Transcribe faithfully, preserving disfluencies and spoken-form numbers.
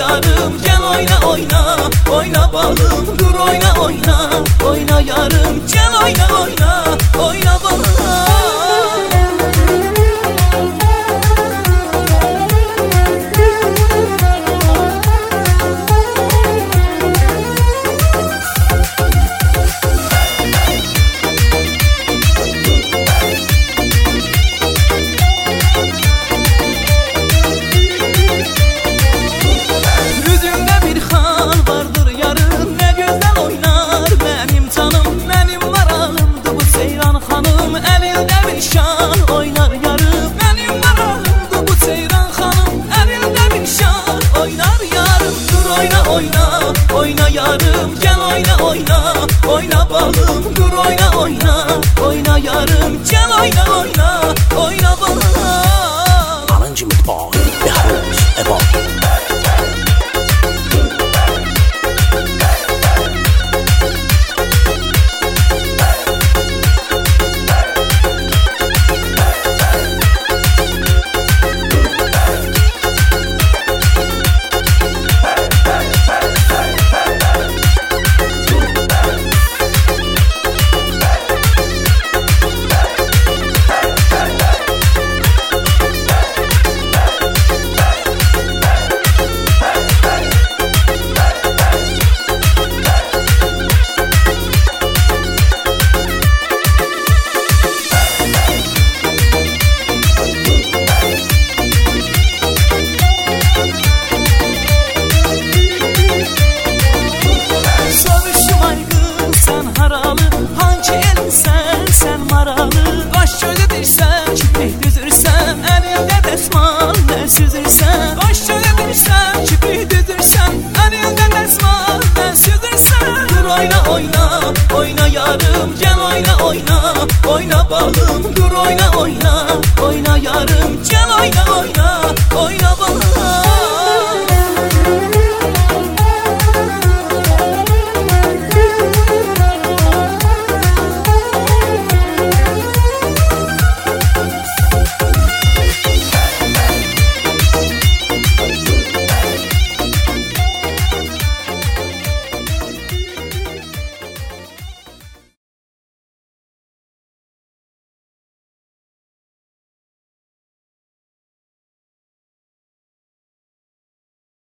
yarım gel oyna oyna. Oyna balım dur oyna oyna. Oyna yarım gel oyna oyna. Oyna balım. Oyna yarım gel oyna oyna. Oyna balım dur oyna oyna. Oyna yarım gel oyna oyna. Oyna balım. Alıncı mutfağı bir havuz ebal. Oyna yarım gel oyna oyna. Oyna balım dur oyna oyna. Oyna yarım gel oyna oyna. Oyna balım.